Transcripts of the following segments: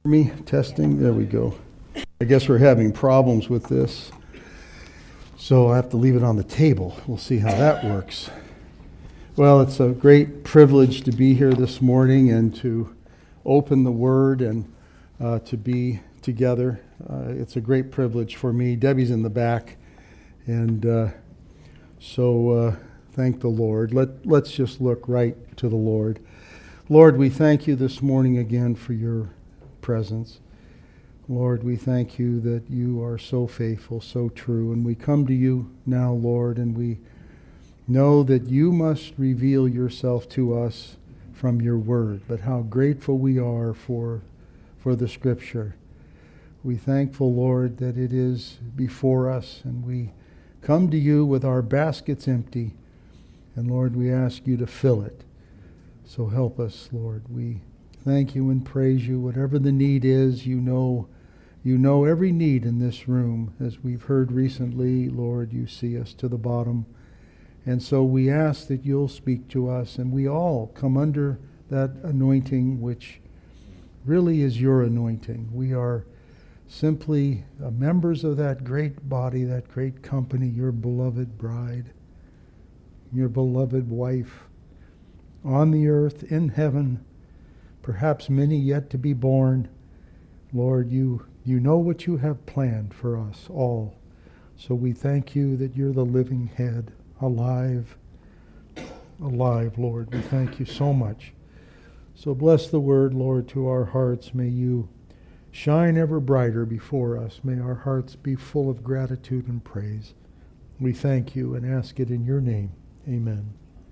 Me testing, there we go. I guess we're having problems with this, so I have to leave it on the table. We'll see how that works. Well, it's a great privilege to be here this morning and to open the Word and to be together. It's a great privilege for me. Debbie's in the back, and so thank the Lord. Let's just look right to the Lord. Lord, we thank you this morning again for your presence. Lord, we thank you that you are so faithful, so true, and we come to you now, Lord, and we know that you must reveal yourself to us from your word, but how grateful we are for the scripture. We thankful, Lord, that it is before us, and we come to you with our baskets empty, and Lord, we ask you to fill it. So help us, Lord. We thank you and praise you. Whatever the need is, you know every need in this room. As we've heard recently, Lord, you see us to the bottom. And so we ask that you'll speak to us, and we all come under that anointing, which really is your anointing. We are simply members of that great body, that great company, your beloved bride, your beloved wife, on the earth, in heaven, perhaps many yet to be born. Lord, you know what you have planned for us all. So we thank you that you're the living head, alive, Lord. We thank you so much. So bless the word, Lord, to our hearts. May you shine ever brighter before us. May our hearts be full of gratitude and praise. We thank you and ask it in your name. Amen.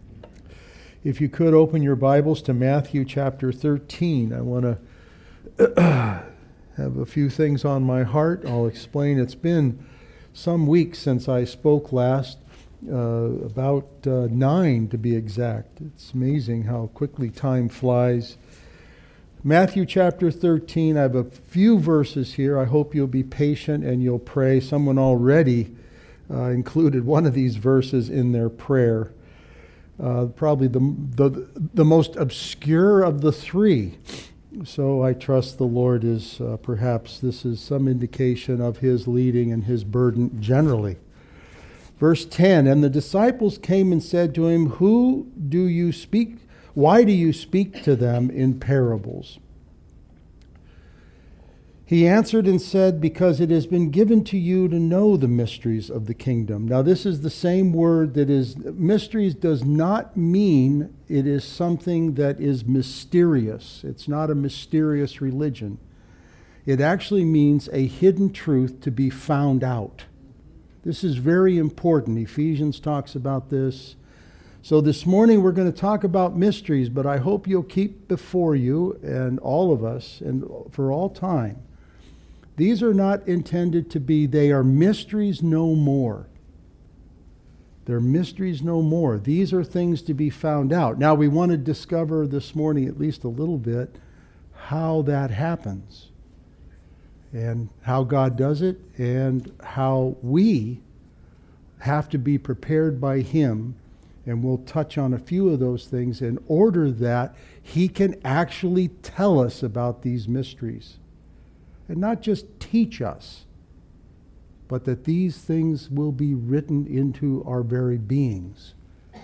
If you could open your Bibles to Matthew chapter 13. I want to have a few things on my heart. I'll explain. It's been some weeks since I spoke last, about 9 to be exact. It's amazing how quickly time flies. Matthew chapter 13, I have a few verses here. I hope you'll be patient and you'll pray. Someone already included one of these verses in their prayer. Probably the most obscure of the three. So I trust the Lord is, perhaps this is some indication of his leading and his burden generally. Verse 10, and the disciples came and said to him, why do you speak to them in parables? He answered and said, because it has been given to you to know the mysteries of the kingdom. Now this is the same word that is, mysteries does not mean it is something that is mysterious. It's not a mysterious religion. It actually means a hidden truth to be found out. This is very important. Ephesians talks about this. So this morning we're going to talk about mysteries, but I hope you'll keep before you and all of us and for all time. These are not intended to be, they are mysteries no more. They're mysteries no more. These are things to be found out. Now we want to discover this morning at least a little bit how that happens and how God does it and how we have to be prepared by him. And we'll touch on a few of those things in order that he can actually tell us about these mysteries. And not just teach us, but that these things will be written into our very beings.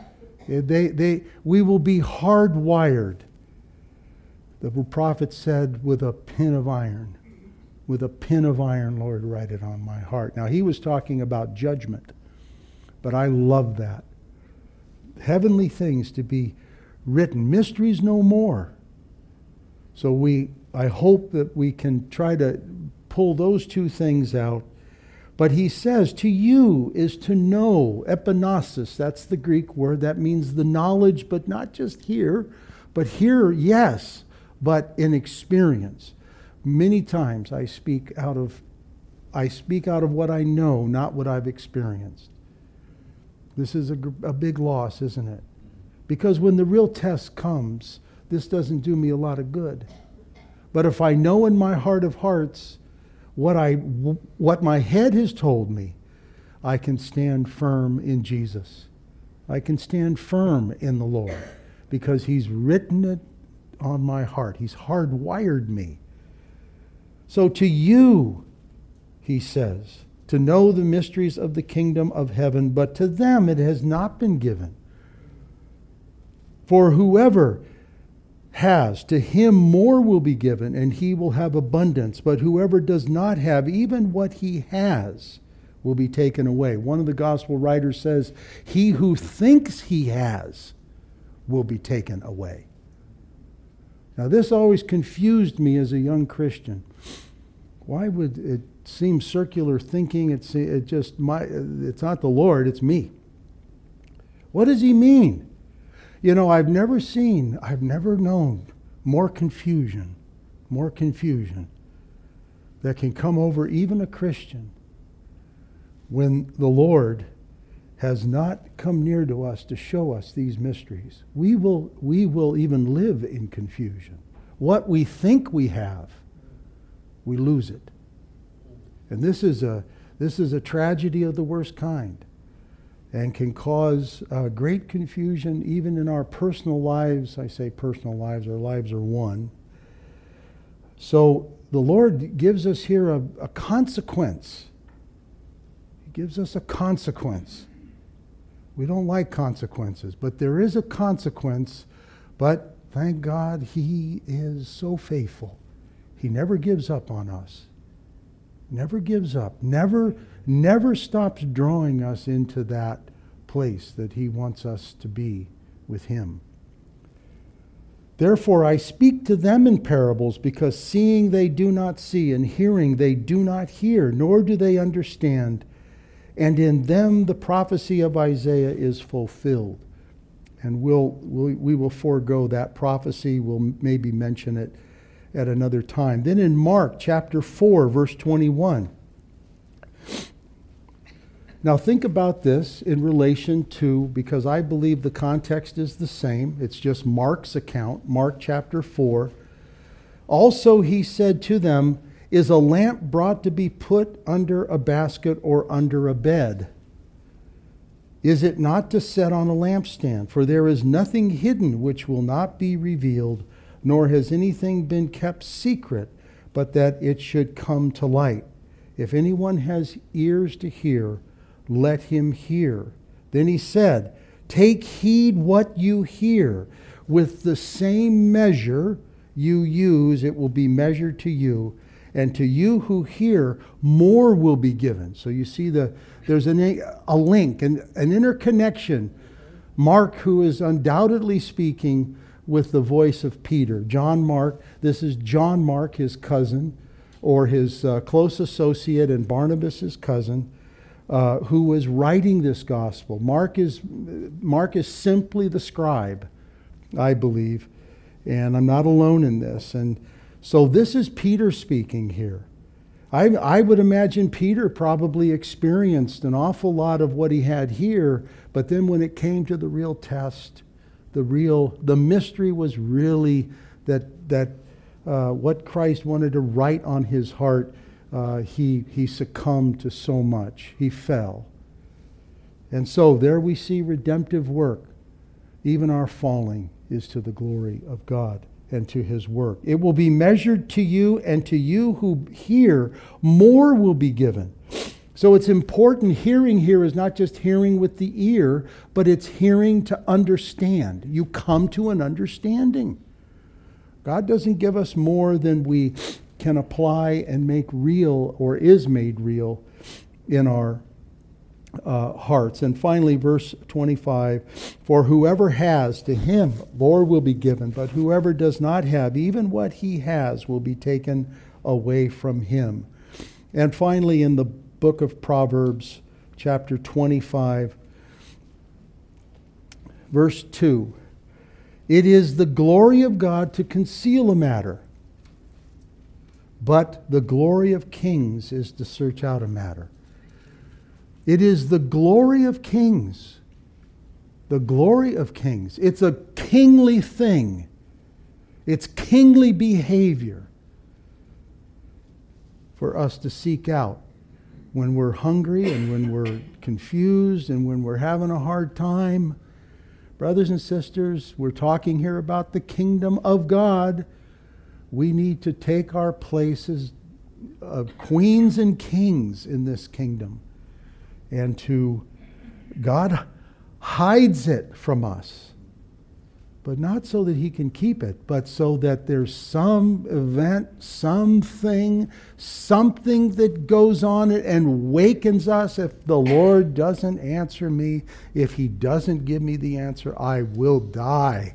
We will be hardwired. The prophet said, with a pin of iron. With a pin of iron, Lord, write it on my heart. Now, he was talking about judgment, but I love that. Heavenly things to be written. Mysteries no more. So I hope that we can try to pull those two things out. But he says, to you is to know, epignosis, that's the Greek word, that means the knowledge, but not just here, but here, yes, but in experience. Many times I speak out of what I know, not what I've experienced. This is a big loss, isn't it? Because when the real test comes, this doesn't do me a lot of good. But if I know in my heart of hearts what my head has told me, I can stand firm in Jesus. I can stand firm in the Lord because he's written it on my heart. He's hardwired me. So to you, he says, to know the mysteries of the kingdom of heaven, but to them it has not been given. For whoever has, to him more will be given, and he will have abundance. But whoever does not have, even what he has, will be taken away. One of the gospel writers says, he who thinks he has will be taken away. Now this always confused me as a young Christian. Why would it seem circular thinking? It's not the Lord, it's me. What does he mean? You know, I've never known more confusion that can come over even a Christian when the Lord has not come near to us to show us these mysteries. We will even live in confusion. What we think we have, we lose it. And this is a tragedy of the worst kind, and can cause great confusion even in our personal lives. I say personal lives, our lives are one. So the Lord gives us here a consequence. He gives us a consequence. We don't like consequences, but there is a consequence. But thank God he is so faithful. He never gives up on us. Never gives up. Never stops drawing us into that place that he wants us to be with him. Therefore I speak to them in parables, because seeing they do not see, and hearing they do not hear, nor do they understand. And in them the prophecy of Isaiah is fulfilled. And we will forego that prophecy. We'll maybe mention it at another time. Then in Mark chapter 4, verse 21. Now think about this in relation to, because I believe the context is the same. It's just Mark's account, Mark chapter 4. Also he said to them, is a lamp brought to be put under a basket or under a bed? Is it not to set on a lampstand? For there is nothing hidden which will not be revealed, nor has anything been kept secret, but that it should come to light. If anyone has ears to hear, let him hear. Then he said, take heed what you hear. With the same measure you use, it will be measured to you. And to you who hear, more will be given. So you see there's a link, an interconnection. Mark, who is undoubtedly speaking with the voice of Peter. John Mark, this is John Mark, his cousin, or his close associate and Barnabas' cousin, who was writing this gospel. Mark is simply the scribe, I believe, and I'm not alone in this. And so this is Peter speaking here. I would imagine Peter probably experienced an awful lot of what he had here, but then when it came to the real test, the mystery was really that what Christ wanted to write on his heart, he succumbed to so much. He fell. And so there we see redemptive work. Even our falling is to the glory of God and to his work. It will be measured to you, and to you who hear, more will be given. So it's important. Hearing here is not just hearing with the ear, but it's hearing to understand. You come to an understanding. God doesn't give us more than we can apply and make real, or is made real in our hearts. And finally, verse 25, for whoever has, to him more will be given, but whoever does not have, even what he has will be taken away from him. And finally, in the book of Proverbs, chapter 25, verse 2, it is the glory of God to conceal a matter, but the glory of kings is to search out a matter. It is the glory of kings. The glory of kings. It's a kingly thing. It's kingly behavior for us to seek out when we're hungry and when we're confused and when we're having a hard time. Brothers and sisters, we're talking here about the kingdom of God. We need to take our places queens and kings in this kingdom. And God hides it from us, but not so that he can keep it, but so that there's some event, something that goes on and wakens us. If the Lord doesn't answer me, if he doesn't give me the answer, I will die.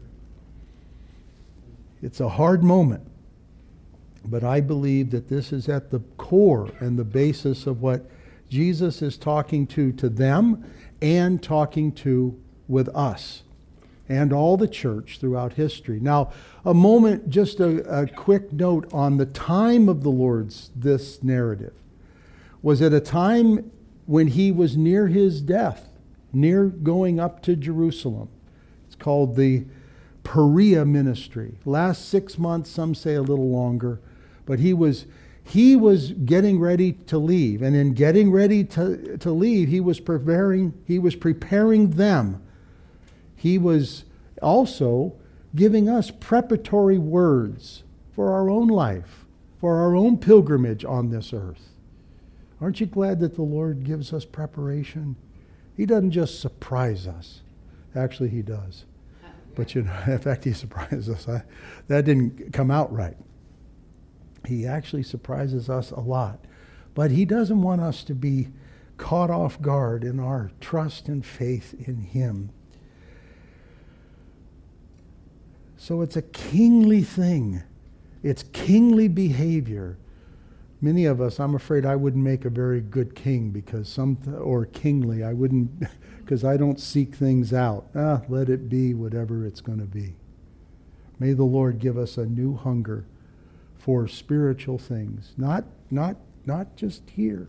It's a hard moment, but I believe that this is at the core and the basis of what Jesus is talking to them and talking to with us and all the church throughout history. Now, a moment, just a quick note on the time of the Lord's, this narrative was at a time when he was near his death, near going up to Jerusalem. It's called the Perea ministry. Last 6 months, some say a little longer, but he was getting ready to leave. And in getting ready to leave, he was preparing them. He was also giving us preparatory words for our own life, for our own pilgrimage on this earth. Aren't you glad that the Lord gives us preparation? He doesn't just surprise us. Actually, he does. But in fact, he surprises us. That didn't come out right. He actually surprises us a lot. But he doesn't want us to be caught off guard in our trust and faith in him. So it's a kingly thing. It's kingly behavior. Many of us, I'm afraid I wouldn't make a very good king or kingly. I wouldn't, because I don't seek things out. Let it be whatever it's going to be. May the Lord give us a new hunger for spiritual things, not just here,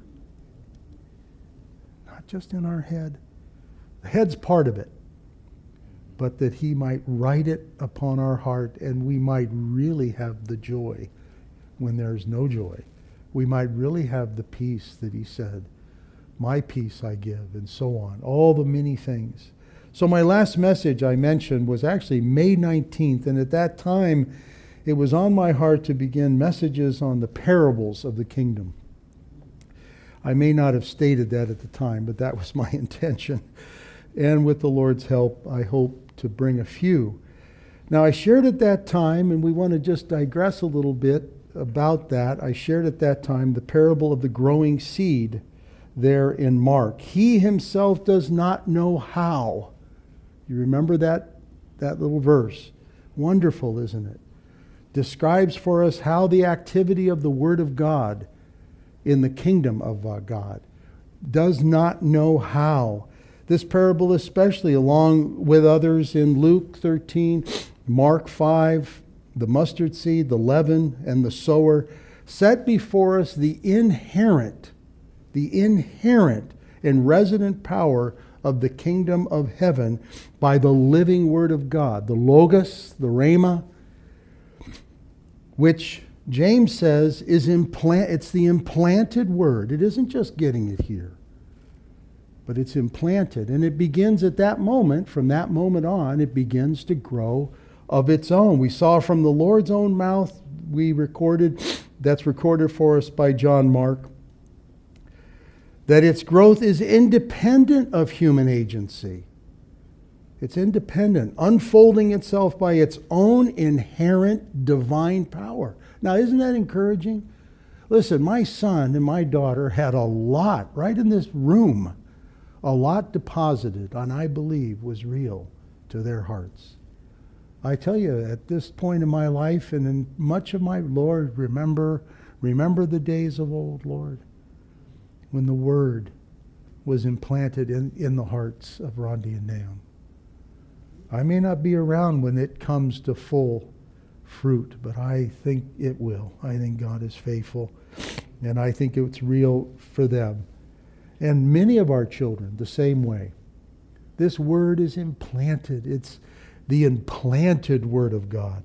not just in our head. The head's part of it, but that he might write it upon our heart and we might really have the joy when there's no joy. We might really have the peace that he said, my peace I give, and so on. All the many things. So my last message I mentioned was actually May 19th, and at that time it was on my heart to begin messages on the parables of the kingdom. I may not have stated that at the time, but that was my intention. And with the Lord's help, I hope to bring a few. Now, I shared at that time, and we want to just digress a little bit about that. I shared at that time the parable of the growing seed there in Mark. He himself does not know how. You remember that little verse? Wonderful, isn't it? Describes for us how the activity of the Word of God in the kingdom of God does not know how. This parable especially, along with others in Luke 13, Mark 5, the mustard seed, the leaven, and the sower, set before us the inherent and resident power of the kingdom of heaven by the living Word of God, the Logos, the Rhema, which James says it's the implanted Word. It isn't just getting it here, but it's implanted. And it begins at that moment. From that moment on, it begins to grow of its own. We saw from the Lord's own mouth, that's recorded for us by John Mark, that its growth is independent of human agency. It's independent, unfolding itself by its own inherent divine power. Now, isn't that encouraging? Listen, my son and my daughter had a lot, right in this room, a lot deposited, and I believe was real to their hearts. I tell you, at this point in my life and in much of my, Lord, remember the days of old, Lord, when the Word was implanted in the hearts of Rondi and Naomi. I may not be around when it comes to full fruit, but I think it will. I think God is faithful, and I think it's real for them. And many of our children, the same way. This Word is implanted. It's the implanted Word of God.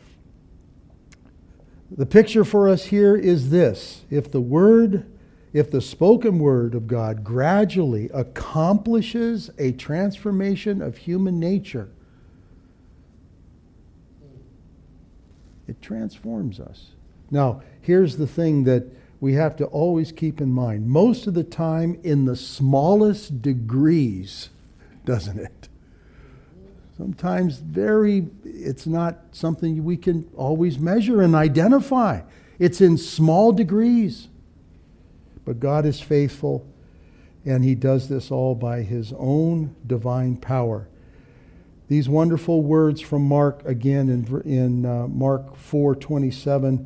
The picture for us here is this. If the spoken Word of God gradually accomplishes a transformation of human nature, it transforms us. Now, here's the thing that we have to always keep in mind. Most of the time, in the smallest degrees, doesn't it? Sometimes it's not something we can always measure and identify. It's in small degrees. But God is faithful, and He does this all by His own divine power. These wonderful words from Mark, again in Mark 4:27,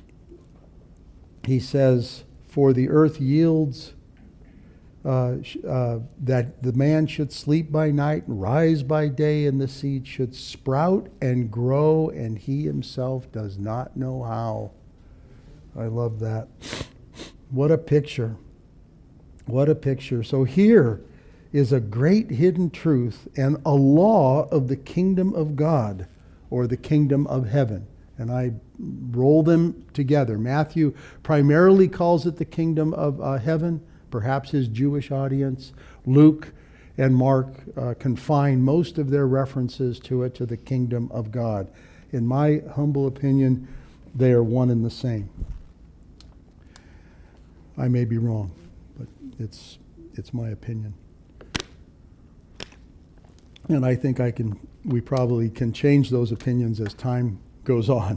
he says, "For the earth yields that the man should sleep by night and rise by day, and the seed should sprout and grow, and he himself does not know how." I love that. What a picture. What a picture. So here is a great hidden truth and a law of the kingdom of God, or the kingdom of heaven. And I roll them together. Matthew primarily calls it the kingdom of heaven, perhaps his Jewish audience. Luke and Mark confine most of their references to it to the kingdom of God. In my humble opinion, they are one and the same. I may be wrong, but it's my opinion. And I think we probably can change those opinions as time goes on.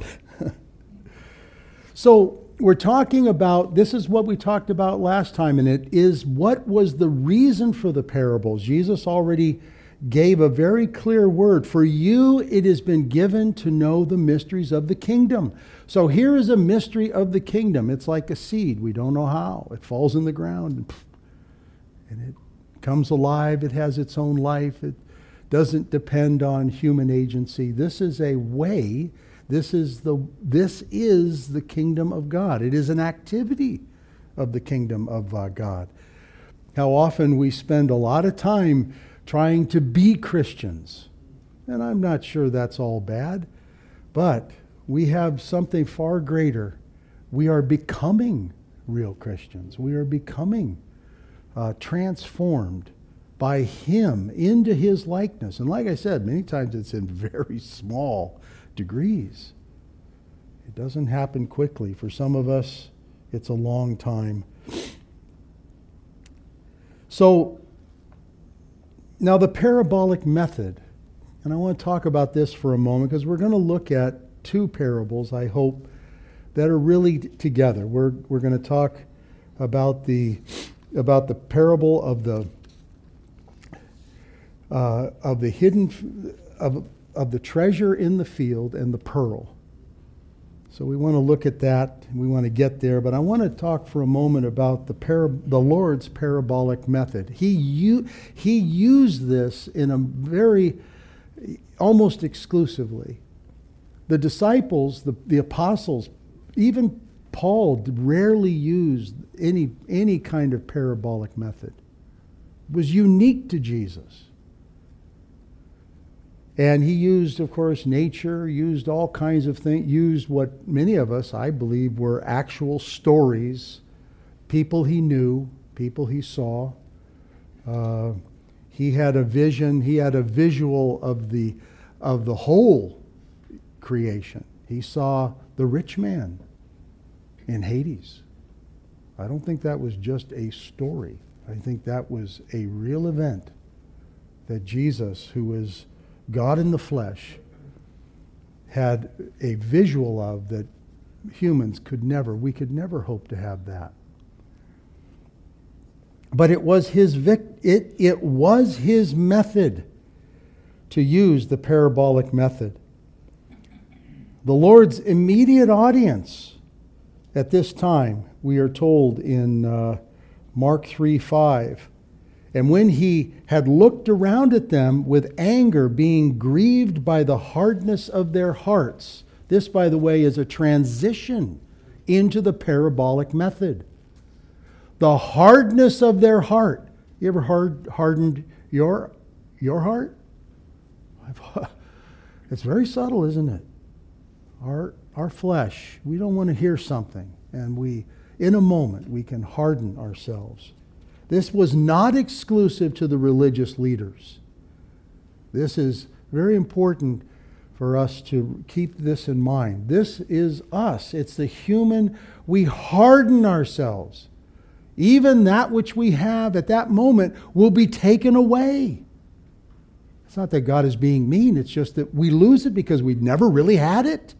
So we're talking about, this is what we talked about last time, and it is, what was the reason for the parables? Jesus already gave a very clear word. For you it has been given to know the mysteries of the kingdom. So here is a mystery of the kingdom. It's like a seed. We don't know how. It falls in the ground and it comes alive. It has its own life. It doesn't depend on human agency. This is a way. This is the kingdom of God. It is an activity of the kingdom of God. How often we spend a lot of time trying to be Christians. And I'm not sure that's all bad, but we have something far greater. We are becoming real Christians. We are becoming transformed by Him into His likeness. And like I said, many times it's in very small degrees. It doesn't happen quickly. For some of us, it's a long time. So, now the parabolic method, and I want to talk about this for a moment because we're going to look at two parables, I hope, that are really together. We're going to talk about the parable of the hidden of the treasure in the field and the pearl. So we want to look at that. We want to get there, but I want to talk for a moment about the Lord's parabolic method. He used this in a very, almost exclusively. The disciples, the apostles, even Paul rarely used any kind of parabolic method. It was unique to Jesus. And he used, of course, nature, used all kinds of things, used what many of us, I believe, were actual stories, people he knew, people he saw. He had a vision, he had a visual of the whole creation. He saw the rich man in Hades. I don't think that was just a story. I think that was a real event that Jesus, who is God in the flesh, had a visual of that humans we could never hope to have that. But it was his method to use the parabolic method. The Lord's immediate audience at this time, we are told in Mark 3:5, and when he had looked around at them with anger, being grieved by the hardness of their hearts. This, by the way, is a transition into the parabolic method. The hardness of their heart. You ever hardened your heart? It's very subtle, isn't it? Our flesh, we don't want to hear something, and in a moment, we can harden ourselves. This was not exclusive to the religious leaders. This is very important for us to keep this in mind. This is us. It's the human. We harden ourselves. Even that which we have at that moment will be taken away. It's not that God is being mean. It's just that we lose it because we never really had it.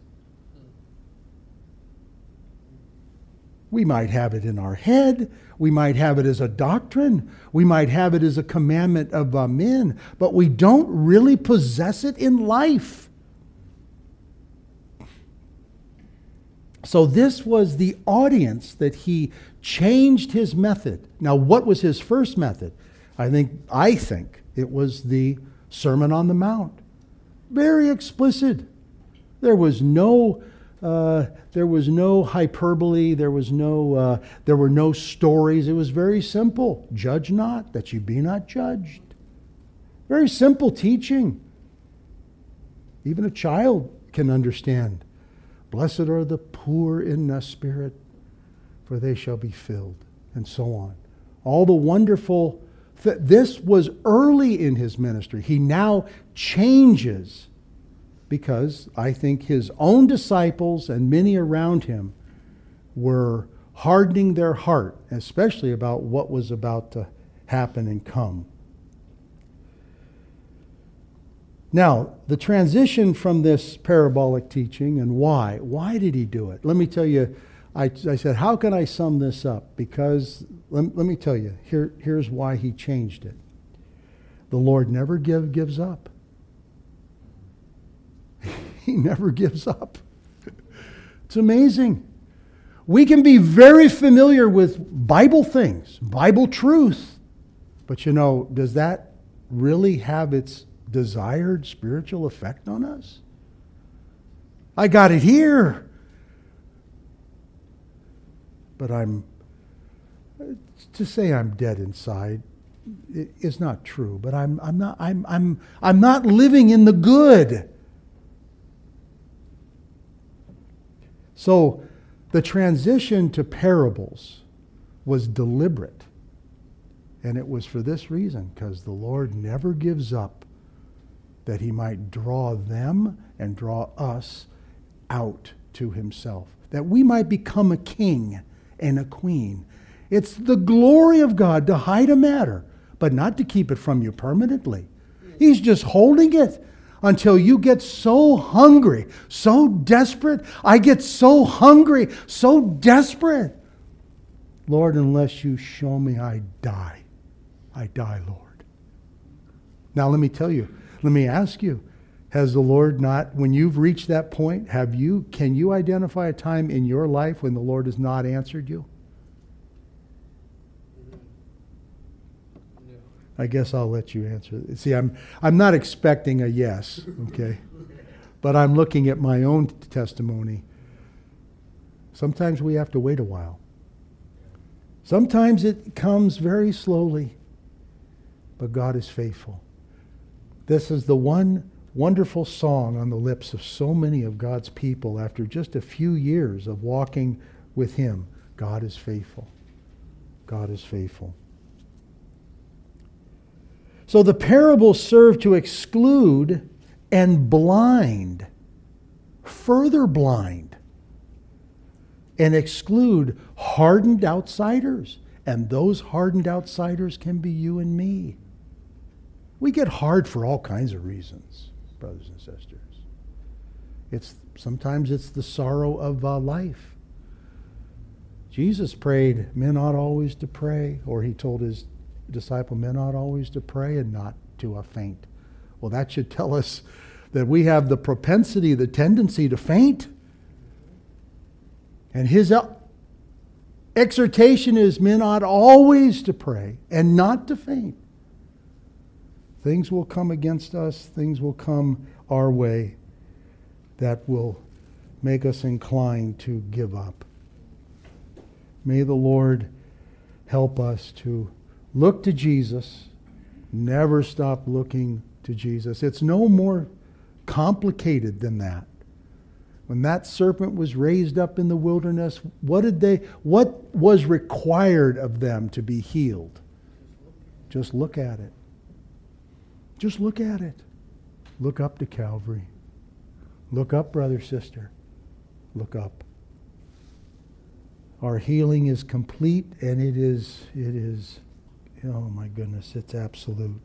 We might have it in our head. We might have it as a doctrine. We might have it as a commandment of men. But we don't really possess it in life. So this was the audience that he changed his method. Now, what was his first method? I think it was the Sermon on the Mount. Very explicit. There was no hyperbole. There were no stories. It was very simple. Judge not, that you be not judged. Very simple teaching. Even a child can understand. Blessed are the poor in the spirit, for they shall be filled, and so on. All the wonderful. This was early in his ministry. He now changes because I think his own disciples and many around him were hardening their heart, especially about what was about to happen and come. Now, the transition from this parabolic teaching and why? Why did he do it? Let me tell you, I said, how can I sum this up? Because, let me tell you, here's why he changed it. The Lord never gives up. He never gives up. It's amazing. We can be very familiar with Bible things, Bible truth. But does that really have its desired spiritual effect on us? I got it here. But to say I'm dead inside is not true. But I'm not living in the good. So the transition to parables was deliberate. And it was for this reason, because the Lord never gives up, that he might draw them and draw us out to himself, that we might become a king and a queen. It's the glory of God to hide a matter, but not to keep it from you permanently. He's just holding it until you get so hungry, so desperate. I get so hungry, so desperate. Lord, unless you show me, I die. I die, Lord. Now let me tell you, let me ask you, has the Lord not, when you've reached that point, can you identify a time in your life when the Lord has not answered you? No. I guess I'll let you answer. See, I'm not expecting a yes, okay? But I'm looking at my own testimony. Sometimes we have to wait a while. Sometimes it comes very slowly, but God is faithful. This is the one wonderful song on the lips of so many of God's people after just a few years of walking with him. God is faithful. God is faithful. So the parables serve to exclude and blind, further blind, and exclude hardened outsiders. And those hardened outsiders can be you and me. We get hard for all kinds of reasons, brothers and sisters. Sometimes it's the sorrow of life. Jesus prayed, men ought always to pray, or he told his disciple, men ought always to pray and not to faint. Well, that should tell us that we have the propensity, the tendency to faint. And his exhortation is, men ought always to pray and not to faint. Things will come against us, things will come our way that will make us inclined to give up. May the Lord help us to look to Jesus, never stop looking to Jesus. It's no more complicated than that. When that serpent was raised up in the wilderness, what was required of them to be healed? Just look at it. Just look at it. Look up to Calvary. Look up, brother, sister. Look up. Our healing is complete, and it is, oh my goodness, it's absolute.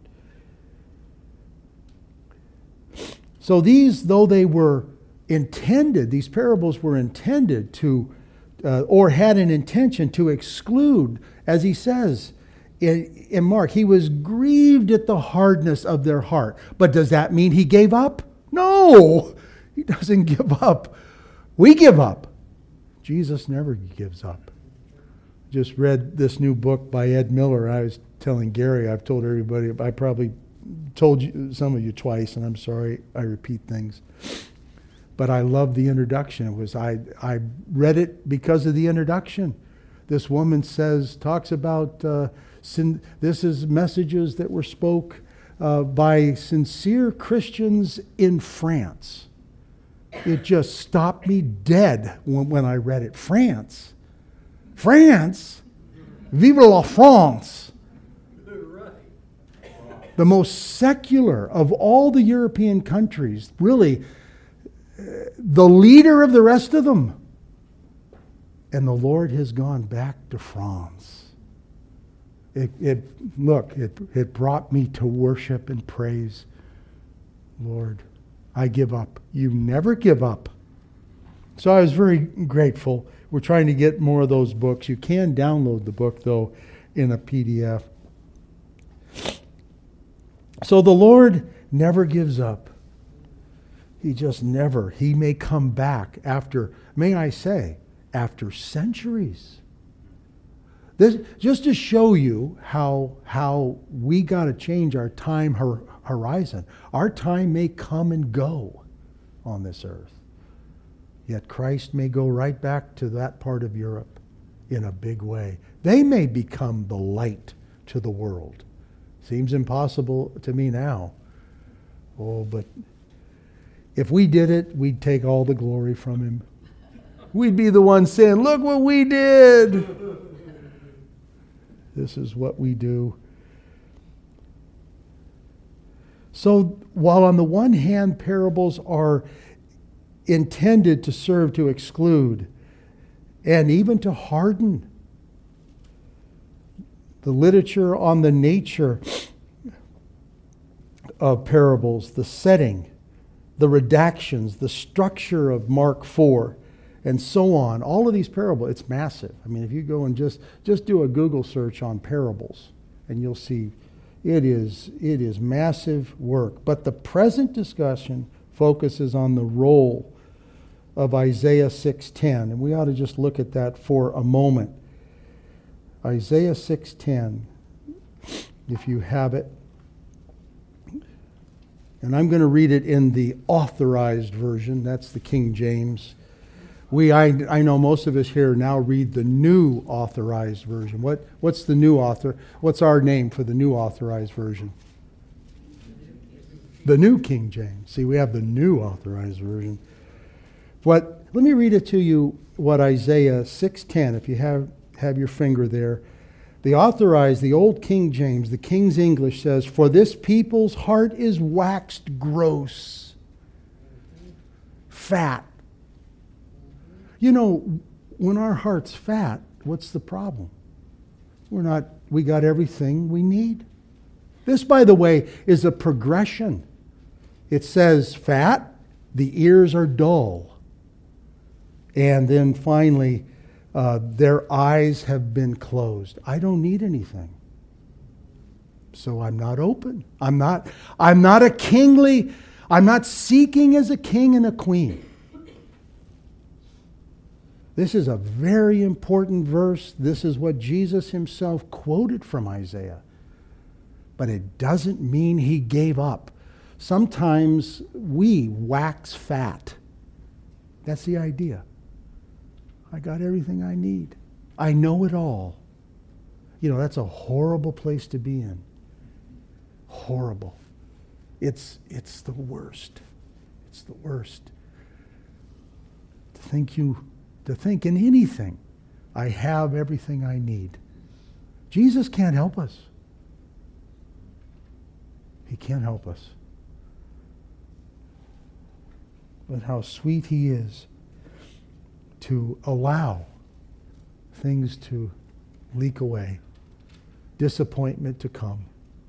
So these, though they were intended, these parables were intended to, or had an intention to exclude, as he says in Mark, he was grieved at the hardness of their heart. But does that mean he gave up? No, he doesn't give up. We give up. Jesus never gives up. Just read this new book by Ed Miller. I was telling Gary, I've told everybody, I probably told you, some of you twice, and I'm sorry I repeat things. But I love the introduction. It was I read it because of the introduction. This woman talks about this is messages that were spoke by sincere Christians in France. It just stopped me dead when I read it. France? Vive la France! The most secular of all the European countries, really, the leader of the rest of them. And the Lord has gone back to France. It brought me to worship and praise. Lord, I give up. You never give up. So I was very grateful. We're trying to get more of those books. You can download the book, though, in a PDF. So the Lord never gives up. He just never. He may come back after, may I say, after centuries. This just to show you how we got to change our time horizon. Our time may come and go on this earth. Yet Christ may go right back to that part of Europe in a big way. They may become the light to the world. Seems impossible to me now. Oh, but if we did it, we'd take all the glory from him. We'd be the ones saying, look what we did. This is what we do. So while on the one hand parables are intended to serve to exclude and even to harden, the literature on the nature of parables, the setting, the redactions, the structure of Mark 4, and so on, all of these parables, it's massive. I mean, if you go and just do a Google search on parables, and you'll see it is massive work. But the present discussion focuses on the role of Isaiah 6:10, and we ought to just look at that for a moment. Isaiah 6:10, if you have it. And I'm going to read it in the authorized version. That's the King James. I know most of us here now read the new authorized version. What's the new author? What's our name for the new authorized version? The new King James. See, we have the new authorized version. Let me read it to you, what Isaiah 6:10, if you have your finger there. The authorized, the old King James, the King's English says, "For this people's heart is waxed gross, fat." You know, when our heart's fat, what's the problem? We got everything we need. This, by the way, is a progression. It says fat, the ears are dull. And then finally, their eyes have been closed. I don't need anything. So I'm not open. I'm not a kingly, I'm not seeking as a king and a queen. This is a very important verse. This is what Jesus himself quoted from Isaiah. But it doesn't mean he gave up. Sometimes we wax fat. That's the idea. I got everything I need. I know it all. You know, that's a horrible place to be in. Horrible. It's the worst. It's the worst. To think in anything, I have everything I need. Jesus can't help us. He can't help us. but how sweet he is to allow things to leak away, disappointment to come,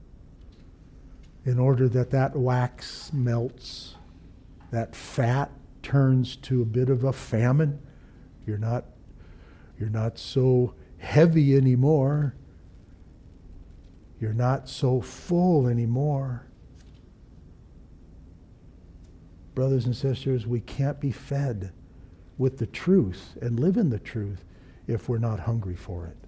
in order that that wax melts, that fat turns to a bit of a famine. You're not so heavy anymore. You're not so full anymore. Brothers and sisters, we can't be fed with the truth and live in the truth if we're not hungry for it.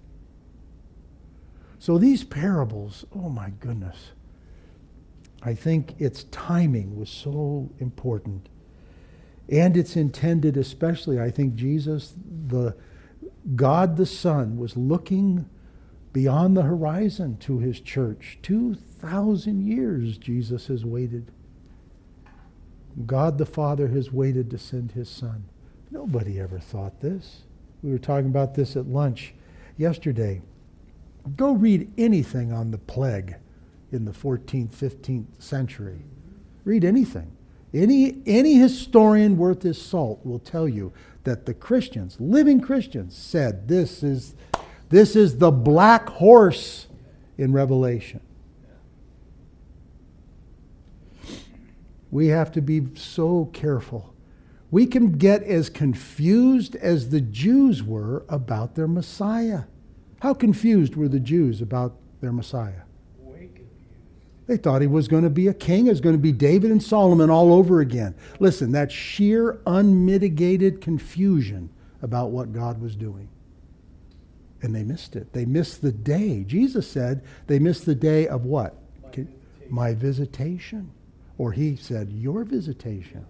So these parables, oh my goodness, I think its timing was so important. And it's intended especially, I think Jesus, God the Son, was looking beyond the horizon to his church. 2,000 years Jesus has waited. God the Father has waited to send his Son. Nobody ever thought this. We were talking about this at lunch yesterday. Go read anything on the plague in the 14th, 15th century. Read anything. Any historian worth his salt will tell you that the Christians, living Christians, said this is the black horse in Revelation. We have to be so careful. We can get as confused as the Jews were about their Messiah. How confused were the Jews about their Messiah? Way confused. They thought he was going to be a king. It was going to be David and Solomon all over again. Listen, that's sheer, unmitigated confusion about what God was doing. And they missed it. They missed the day. Jesus said they missed the day of what? My visitation. Or he said, your visitation.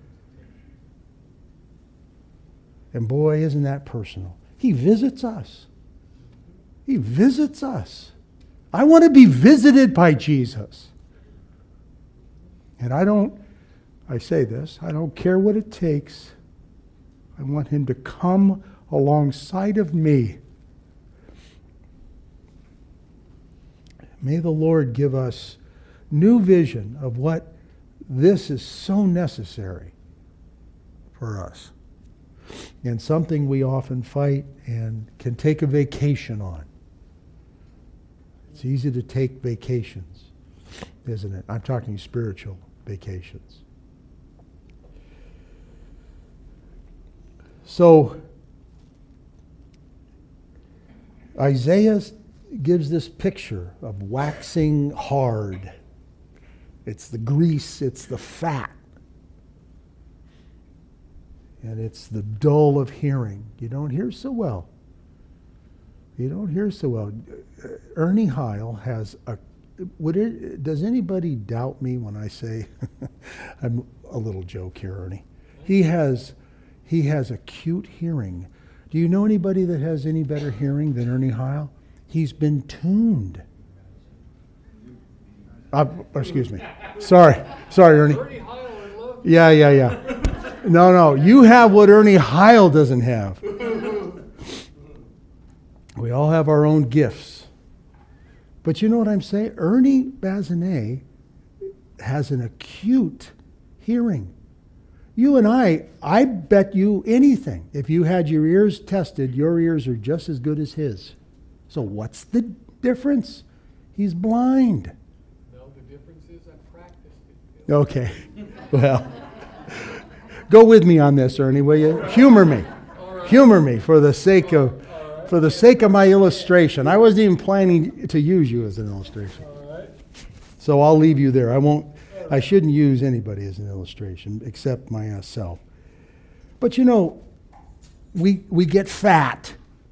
And boy, isn't that personal. He visits us. He visits us. I want to be visited by Jesus. And I say this, I don't care what it takes. I want him to come alongside of me. May the Lord give us new vision of what this is so necessary for us. And something we often fight and can take a vacation on. It's easy to take vacations, isn't it? I'm talking spiritual vacations. So, Isaiah gives this picture of waxing hard. It's the grease, it's the fat. And it's the dull of hearing. You don't hear so well. You don't hear so well. Ernie Heil has a... does anybody doubt me when I say... I'm a little joke here, Ernie. He has acute hearing. Do you know anybody that has any better hearing than Ernie Heil? He's been tuned. Excuse me. Sorry, Ernie. Ernie Heil, I love. Yeah. No. You have what Ernie Heil doesn't have. We all have our own gifts. But you know what I'm saying? Ernie Bazinet has an acute hearing. You and I bet you anything. If you had your ears tested, your ears are just as good as his. So what's the difference? He's blind. No, the difference is I practiced it. Okay. Well, go with me on this, Ernie, will you? Humor me. Right. Humor me for the sake of my illustration. I wasn't even planning to use you as an illustration. All right. So I'll leave you there. I shouldn't use anybody as an illustration except myself. But you know, we get fat.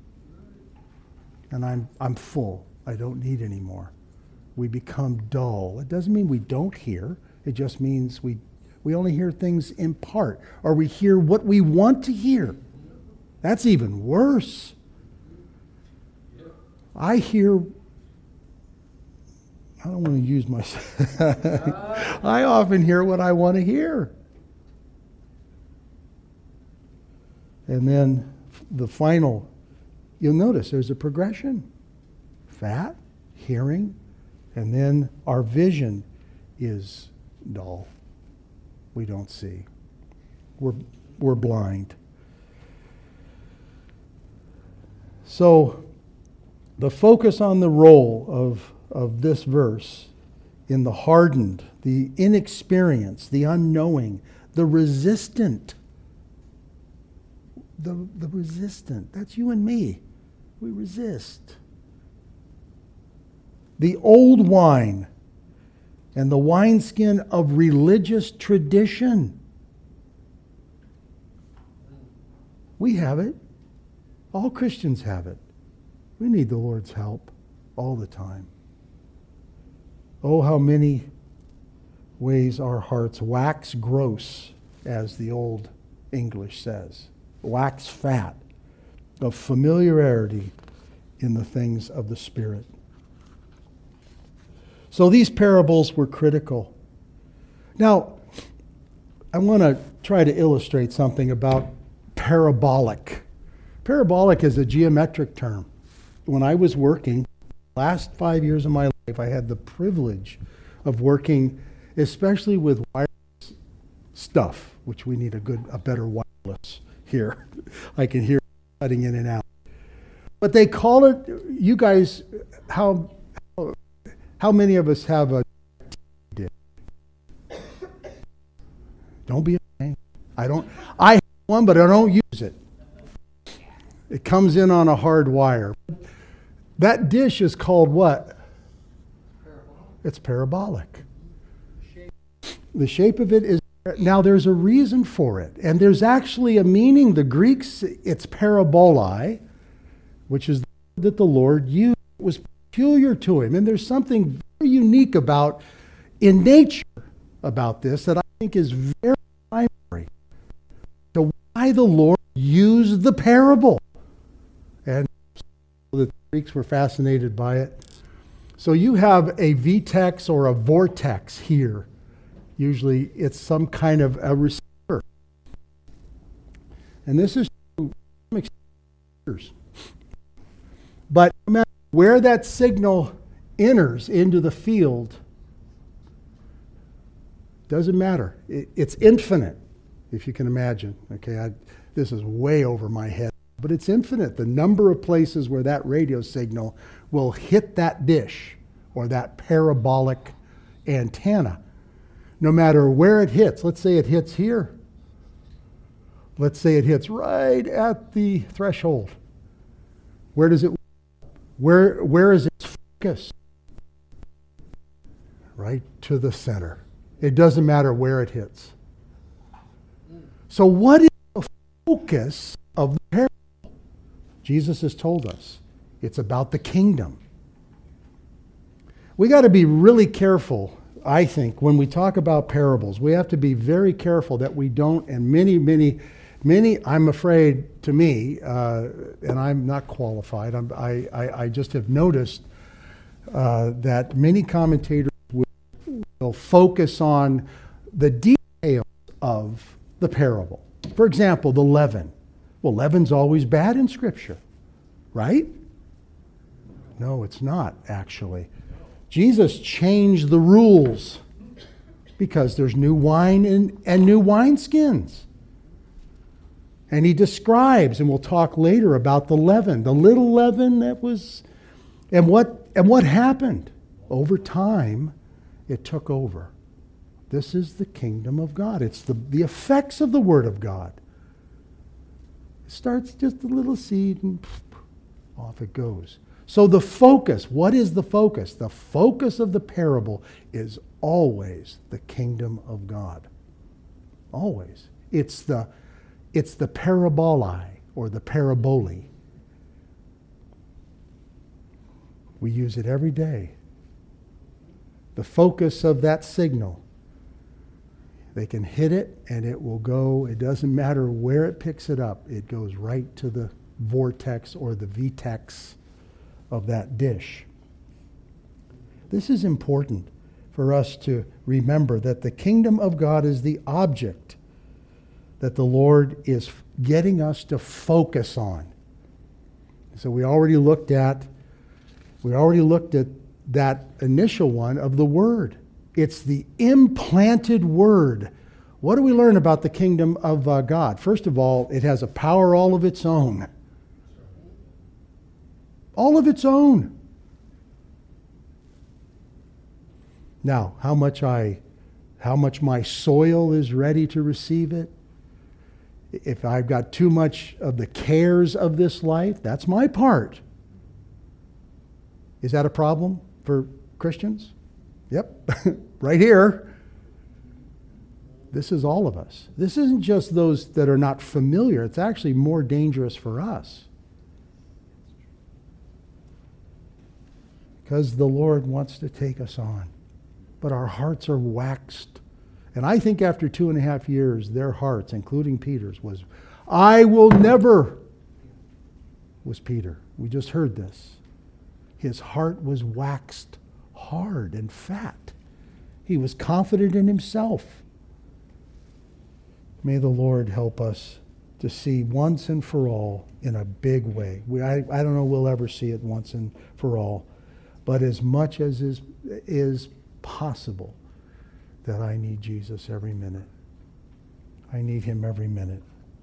And I'm full. I don't need any more. We become dull. It doesn't mean we don't hear. It just means we only hear things in part, or we hear what we want to hear. That's even worse. I don't want to use my... I often hear what I want to hear. And then the final, you'll notice there's a progression. Fat, hearing, and then our vision is dull. We don't see. we're blind. So the focus on the role of this verse in the hardened, the inexperienced, the unknowing, the resistant. The resistant, that's you and me. We resist. The old wine and the wineskin of religious tradition. We have it. All Christians have it. We need the Lord's help all the time. Oh, how many ways our hearts wax gross, as the old English says. Wax fat of familiarity in the things of the Spirit. So these parables were critical. Now, I want to try to illustrate something about parabolic. Parabolic is a geometric term. When I was working, last 5 years of my life, I had the privilege of working especially with wireless stuff, which we need a better wireless here. I can hear cutting in and out. But they call it, you guys, how many of us have a dish? Don't be ashamed. I have one, but I don't use it. It comes in on a hard wire. That dish is called what? Parabolic. It's parabolic. The shape of it is, now there's a reason for it. And there's actually a meaning. The Greeks, it's parabolae, which is the word that the Lord used. It was peculiar to him. And there's something very unique in nature about this that I think is very primary to why the Lord used the parable. And the Greeks were fascinated by it. So you have a vtex or a vortex here. Usually it's some kind of a receiver. And this is but no matter where that signal enters into the field, doesn't matter. It's infinite, if you can imagine. Okay, this is way over my head, but it's infinite. The number of places where that radio signal will hit that dish or that parabolic antenna, no matter where it hits. Let's say it hits here. Let's say it hits right at the threshold. Where does it? Where is its focus? Right to the center. It doesn't matter where it hits. So what is the focus of the parable? Jesus has told us. It's about the kingdom. We got to be really careful, I think, when we talk about parables. We have to be very careful that we don't, and many, I'm afraid, to me, and I'm not qualified, I just have noticed that many commentators will focus on the details of the parable. For example, the leaven. Well, leaven's always bad in Scripture, right? No, it's not, actually. Jesus changed the rules because there's new wine and new wineskins. And he describes, and we'll talk later about the leaven, the little leaven that was, and what happened. Over time, it took over. This is the kingdom of God. It's the effects of the Word of God. It starts just a little seed and off it goes. So the focus, what is the focus? The focus of the parable is always the kingdom of God. Always. It's the parabolae or the parabole. We use it every day. The focus of that signal. They can hit it and it will go, it doesn't matter where it picks it up, it goes right to the vortex or the vtex of that dish. This is important for us to remember, that the kingdom of God is the object that the Lord is getting us to focus on. So we already looked at that initial one of the Word. It's the implanted Word. What do we learn about the kingdom of God? First of all, it has a power all of its own. All of its own. Now, how much my soil is ready to receive it? If I've got too much of the cares of this life, that's my part. Is that a problem for Christians? Yep, right here. This is all of us. This isn't just those that are not familiar. It's actually more dangerous for us. Because the Lord wants to take us on. But our hearts are waxed. And I think after 2.5 years, their hearts, including Peter's, was, I will never, was Peter. We just heard this. His heart was waxed hard and fat. He was confident in himself. May the Lord help us to see once and for all in a big way. I don't know we'll ever see it once and for all, but as much as is possible, that I need Jesus every minute. I need him every minute.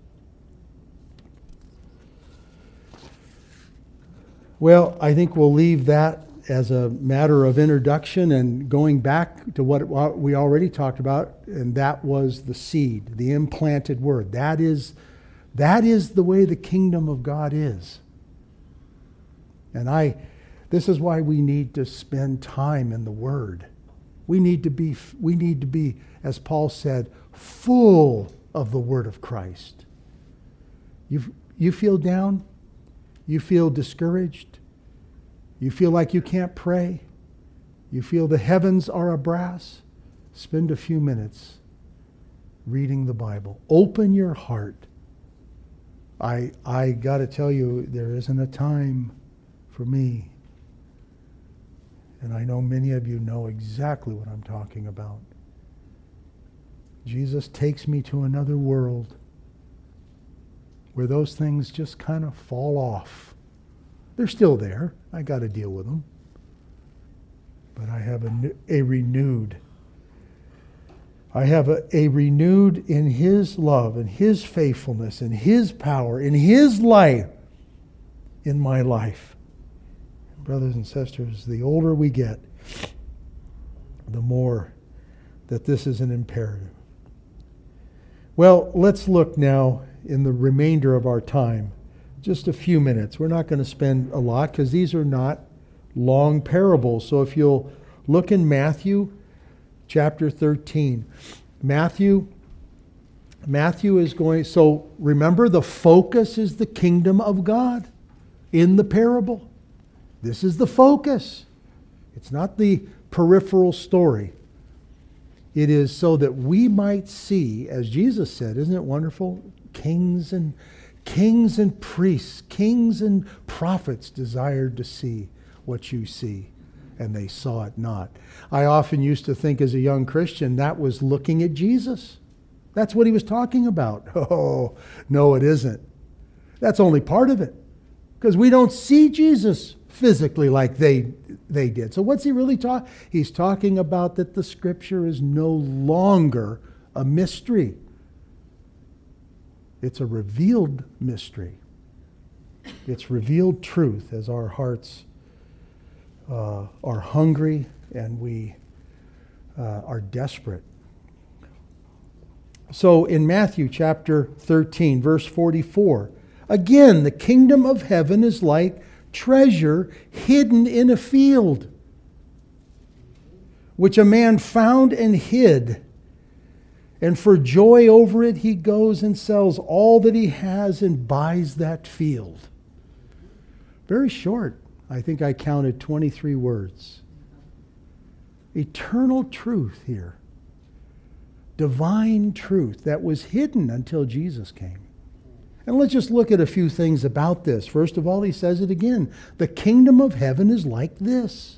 Well, I think we'll leave that as a matter of introduction and going back to what we already talked about, and that was the seed, the implanted word. That is the way the kingdom of God is. And this is why we need to spend time in the Word. We need to be, as Paul said, full of the Word of Christ. You feel down? You feel discouraged? You feel like you can't pray? You feel the heavens are abrass? Spend a few minutes reading the Bible. Open your heart. I got to tell you, there isn't a time for me. And I know many of you know exactly what I'm talking about. Jesus takes me to another world where those things just kind of fall off. They're still there. I got to deal with them. But I have a renewed in His love and His faithfulness and His power, in His life, in my life. Brothers and sisters, the older we get, the more that this is an imperative. Well, let's look now in the remainder of our time. Just a few minutes. We're not going to spend a lot because these are not long parables. So if you'll look in Matthew chapter 13. Matthew is going, so remember the focus is the kingdom of God in the parable. This is the focus. It's not the peripheral story. It is so that we might see, as Jesus said, isn't it wonderful? Kings and priests, kings and prophets desired to see what you see, and they saw it not. I often used to think as a young Christian that was looking at Jesus. That's what he was talking about. Oh, no, it isn't. That's only part of it, because we don't see Jesus physically like they did. So what's he really talking? He's talking about that the Scripture is no longer a mystery. It's a revealed mystery. It's revealed truth as our hearts are hungry and we are desperate. So in Matthew chapter 13, verse 44, again, the kingdom of heaven is like treasure hidden in a field, which a man found and hid. And for joy over it, he goes and sells all that he has and buys that field. Very short. I think I counted 23 words. Eternal truth here. Divine truth that was hidden until Jesus came. And let's just look at a few things about this. First of all, he says it again. The kingdom of heaven is like this.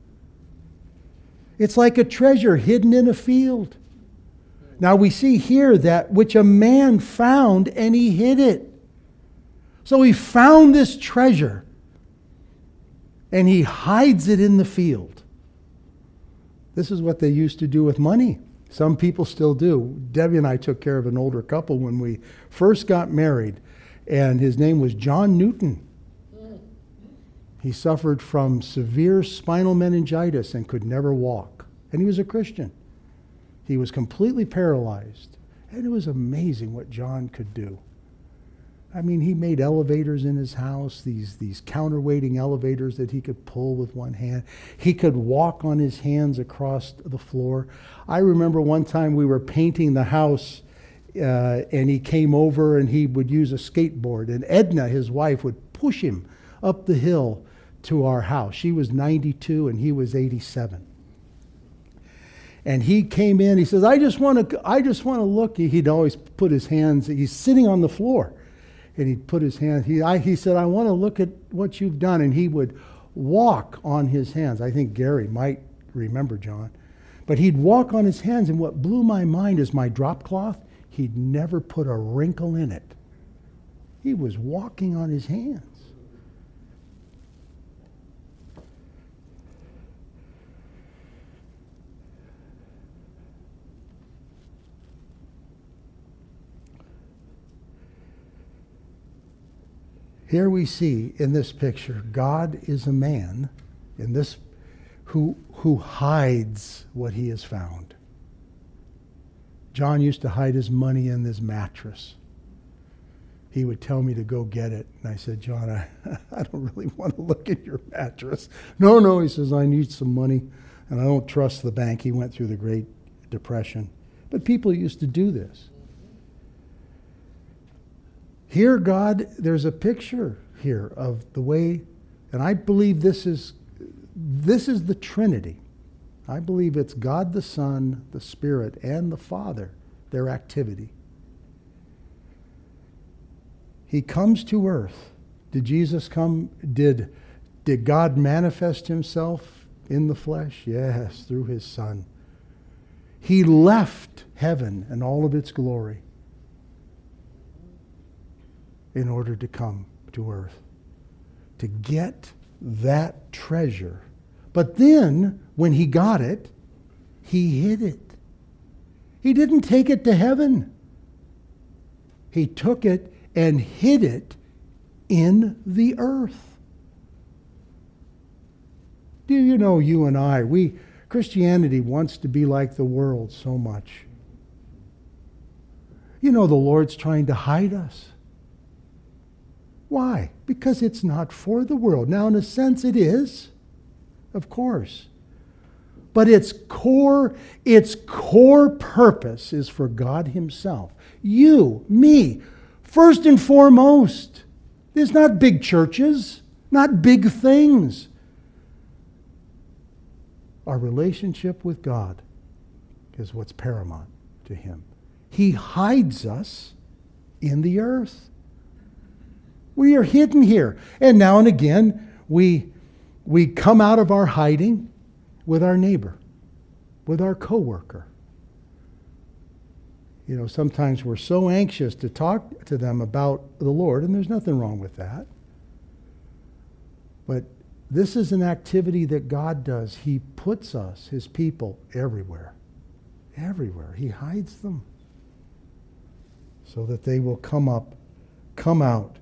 It's like a treasure hidden in a field. Now we see here that which a man found and he hid it. So he found this treasure and he hides it in the field. This is what they used to do with money. Some people still do. Debbie and I took care of an older couple when we first got married, and his name was John Newton. He suffered from severe spinal meningitis and could never walk. And he was a Christian. He was completely paralyzed. And it was amazing what John could do. I mean, he made elevators in his house, these counterweighting elevators that he could pull with one hand. He could walk on his hands across the floor. I remember one time we were painting the house, and he came over and he would use a skateboard. And Edna, his wife, would push him up the hill to our house. She was 92 and he was 87. And he came in, he says, I just want to look. He'd always put his hands, he's sitting on the floor. And he'd put his hands, he said, I want to look at what you've done. And he would walk on his hands. I think Gary might remember John. But he'd walk on his hands, and what blew my mind is my drop cloth, he'd never put a wrinkle in it. He was walking on his hands. Here we see in this picture, God is a man in this who hides what he has found. John used to hide his money in his mattress. He would tell me to go get it. And I said, John, I don't really want to look at your mattress. No, he says, I need some money. And I don't trust the bank. He went through the Great Depression. But people used to do this. Here, God, there's a picture here of the way, and I believe this is the Trinity. I believe it's God the Son, the Spirit, and the Father, their activity. He comes to earth. Did Jesus come? Did God manifest himself in the flesh? Yes, through his Son. He left heaven and all of its glory in order to come to earth, to get that treasure. But then, when he got it, he hid it. He didn't take it to heaven. He took it and hid it in the earth. Do you know, you and I, Christianity wants to be like the world so much. You know, the Lord's trying to hide us. Why? Because it's not for the world. Now, in a sense, it is, of course. But its core purpose is for God himself. You, me, first and foremost. There's not big churches, not big things. Our relationship with God is what's paramount to him. He hides us in the earth. We are hidden here. And now and again, we come out of our hiding with our neighbor, with our coworker. You know, sometimes we're so anxious to talk to them about the Lord, and there's nothing wrong with that. But this is an activity that God does. He puts us, his people, everywhere. Everywhere. He hides them so that they will come out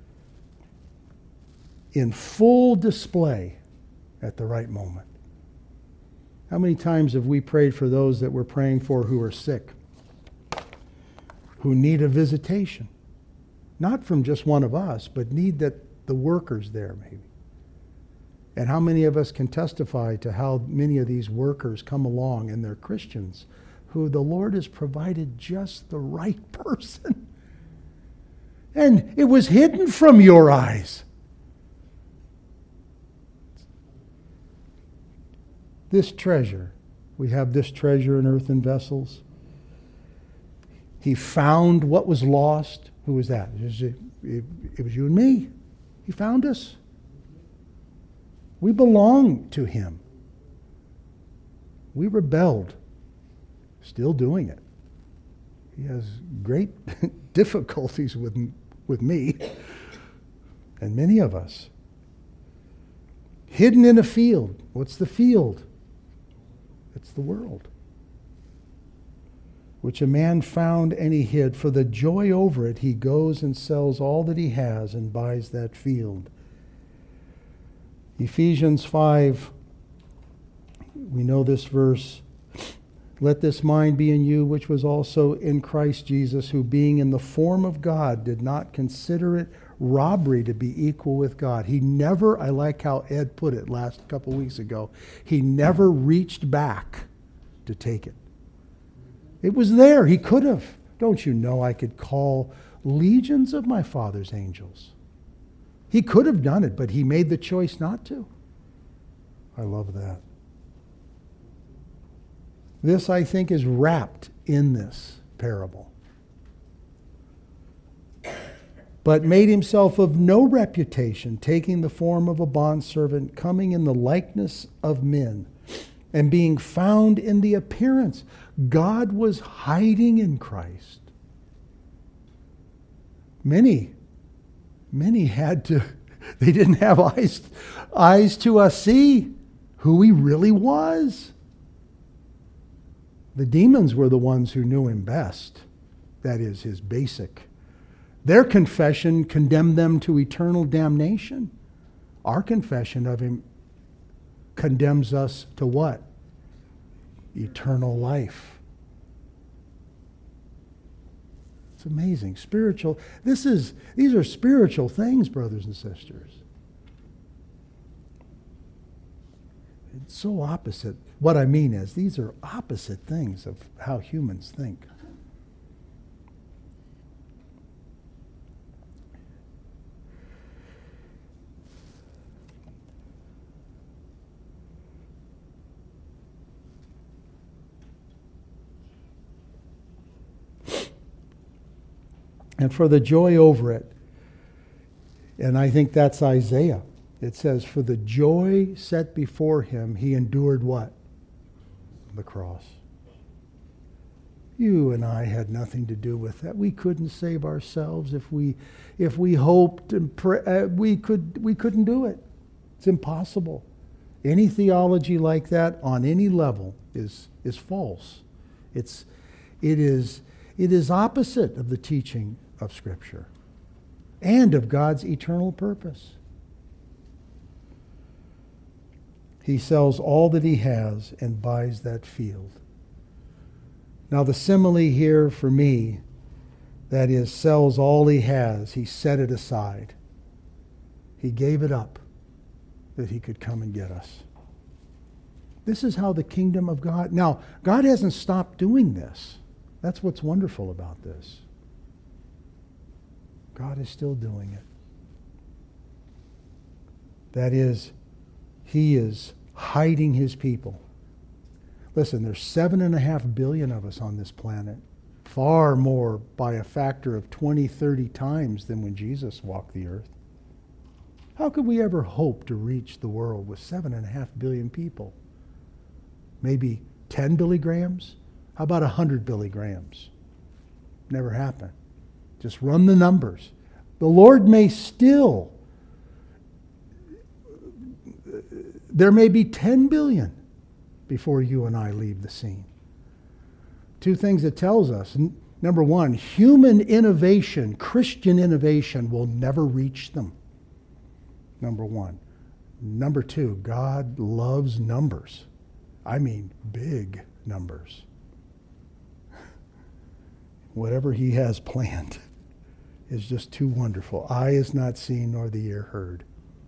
in full display at the right moment. How many times have we prayed for those that we're praying for who are sick, who need a visitation? Not from just one of us, but need that the workers there maybe. And how many of us can testify to how many of these workers come along and they're Christians who the Lord has provided just the right person. And it was hidden from your eyes. This treasure, we have this treasure in earthen vessels. He found what was lost. Who was that? It was you and me. He found us. We belong to him. We rebelled, still doing it. He has great difficulties with me and many of us. Hidden in a field. What's the field? It's the world. which a man found and he hid. For the joy over it, he goes and sells all that he has and buys that field. Ephesians 5, we know this verse. Let this mind be in you, which was also in Christ Jesus, who being in the form of God did not consider it robbery to be equal with God. He never, I like how Ed put it last couple weeks ago, he never reached back to take it. It was there. He could have. Don't you know I could call legions of my Father's angels? He could have done it, but he made the choice not to. I love that. This, I think, is wrapped in this parable. But made himself of no reputation, taking the form of a bondservant, coming in the likeness of men, and being found in the appearance. God was hiding in Christ. Many had to, they didn't have eyes to see who he really was. The demons were the ones who knew him best. That is, his basic. Their confession condemned them to eternal damnation. Our confession of him condemns us to what? Eternal life. It's amazing. Spiritual. These are spiritual things, brothers and sisters. It's so opposite. What I mean is, these are opposite things of how humans think. And for the joy over it, and I think that's Isaiah. It says, for the joy set before him, he endured what? The cross. You and I had nothing to do with that. We couldn't save ourselves. If we hoped and we couldn't do it. It's impossible. Any theology like that on any level is false. It is opposite of the teaching of Scripture and of God's eternal purpose. He sells all that he has and buys that field. Now the simile here for me, that is, sells all he has, he set it aside. He gave it up that he could come and get us. This is how the kingdom of God... Now, God hasn't stopped doing this. That's what's wonderful about this. God is still doing it. That is, he is hiding his people. Listen, there's 7.5 billion of us on this planet. Far more by a factor of 20, 30 times than when Jesus walked the earth. How could we ever hope to reach the world with 7.5 billion people? Maybe 10 Billy Grahams? How about 100 Billy Grahams? Never happened. Just run the numbers. The Lord may still... There may be 10 billion before you and I leave the scene. Two things it tells us. Number one, human innovation, Christian innovation will never reach them. Number one. Number two, God loves numbers. I mean big numbers. Whatever he has planned is just too wonderful. Eye is not seen nor the ear heard.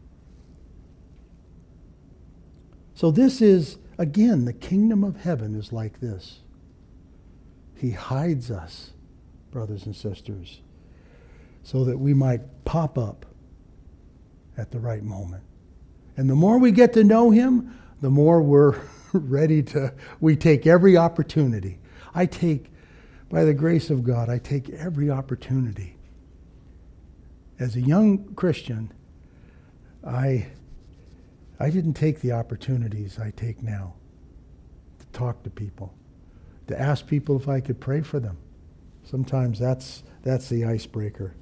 So this is, again, the kingdom of heaven is like this. He hides us, brothers and sisters, so that we might pop up at the right moment. And the more we get to know him, the more we're we take every opportunity. By the grace of God, I take every opportunity. As a young Christian, I didn't take the opportunities I take now to talk to people, to ask people if I could pray for them. Sometimes that's the icebreaker.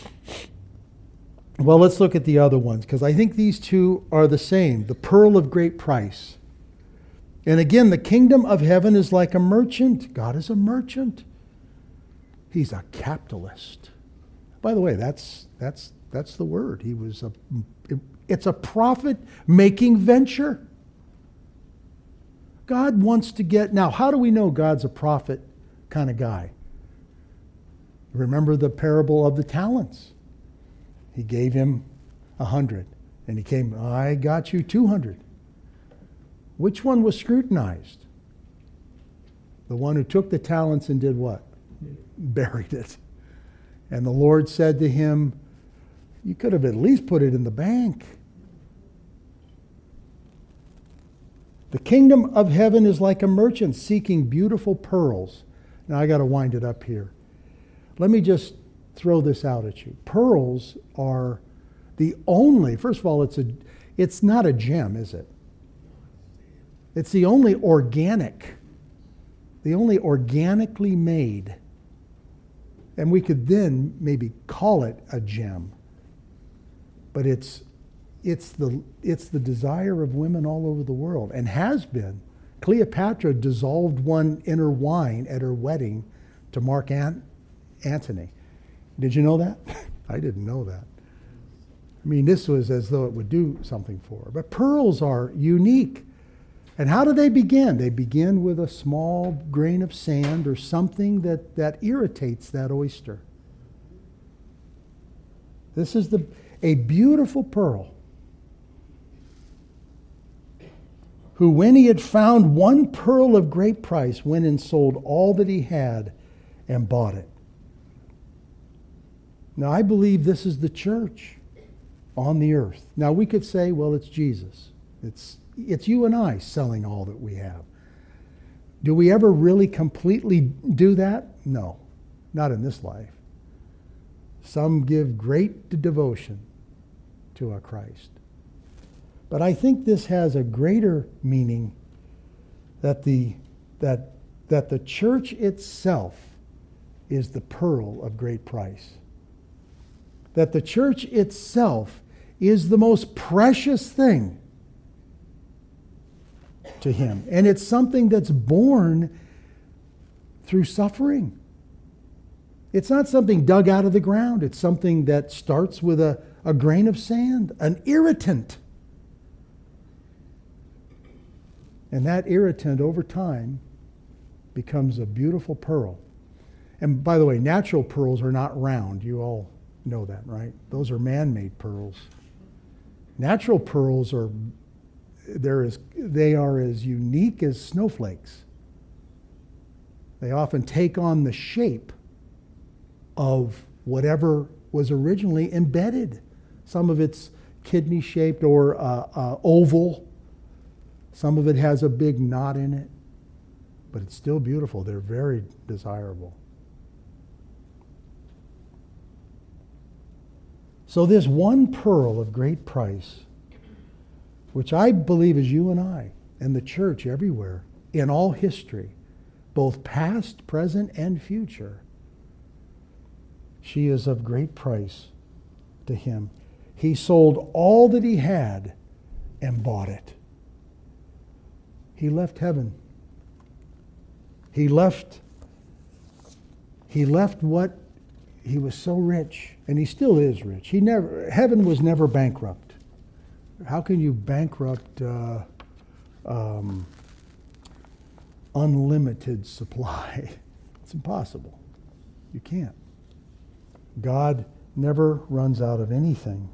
Well, let's look at the other ones, because I think these two are the same. The pearl of great price. And again, the kingdom of heaven is like a merchant. God is a merchant. He's a capitalist. By the way, that's the word. It's a profit-making venture. God wants to get... Now, how do we know God's a profit kind of guy? Remember the parable of the talents. He gave him 100, and he came, I got you 200. Which one was scrutinized? The one who took the talents and did what? Buried it. And the Lord said to him, you could have at least put it in the bank. The kingdom of heaven is like a merchant seeking beautiful pearls. Now I got to wind it up here. Let me just throw this out at you. Pearls are the only, first of all, it's not a gem, is it? It's the only organically made. And we could then maybe call it a gem. But it's the desire of women all over the world, and has been. Cleopatra dissolved one in her wine at her wedding to Mark Antony. Did you know that? I didn't know that. I mean, this was as though it would do something for her. But pearls are unique. And how do they begin? They begin with a small grain of sand or something that irritates that oyster. This is a beautiful pearl, who, when he had found one pearl of great price, went and sold all that he had and bought it. Now, I believe this is the church on the earth. Now, we could say, well, it's Jesus. It's you and I selling all that we have. Do we ever really completely do that? No, not in this life. Some give great devotion to our Christ. But I think this has a greater meaning, that the church itself is the pearl of great price. That the church itself is the most precious thing to him. And it's something that's born through suffering. It's not something dug out of the ground. It's something that starts with a grain of sand, an irritant. And that irritant over time becomes a beautiful pearl. And by the way, natural pearls are not round. You all know that, right? Those are man-made pearls. Natural pearls they are as unique as snowflakes. They often take on the shape of whatever was originally embedded. Some of it's kidney-shaped or oval. Some of it has a big knot in it. But it's still beautiful. They're very desirable. So this one pearl of great price, which I believe is you and I and the church everywhere in all history, both past, present, and future, she is of great price to him. He sold all that he had and bought it. He left heaven. He left what he was so rich, and he still is rich. Heaven was never bankrupt. How can you bankrupt unlimited supply? It's impossible. You can't. God never runs out of anything.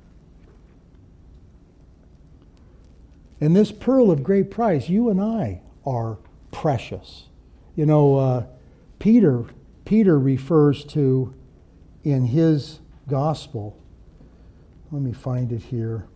And this pearl of great price, you and I are precious. You know, Peter refers to, in his gospel, let me find it here.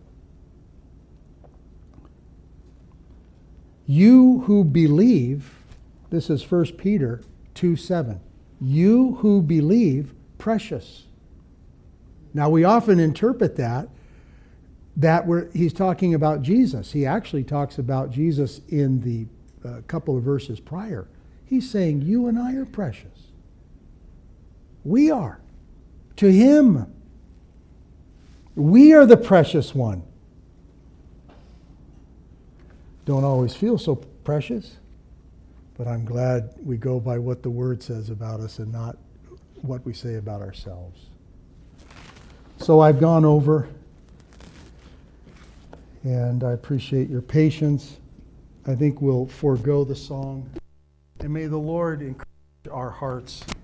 You who believe, this is 1 Peter 2:7. You who believe, precious. Now we often interpret that he's talking about Jesus. He actually talks about Jesus in the couple of verses prior. He's saying you and I are precious. We are. To him. We are the precious one. Don't always feel so precious, but I'm glad we go by what the Word says about us and not what we say about ourselves. So I've gone over, and I appreciate your patience. I think we'll forego the song. And may the Lord encourage our hearts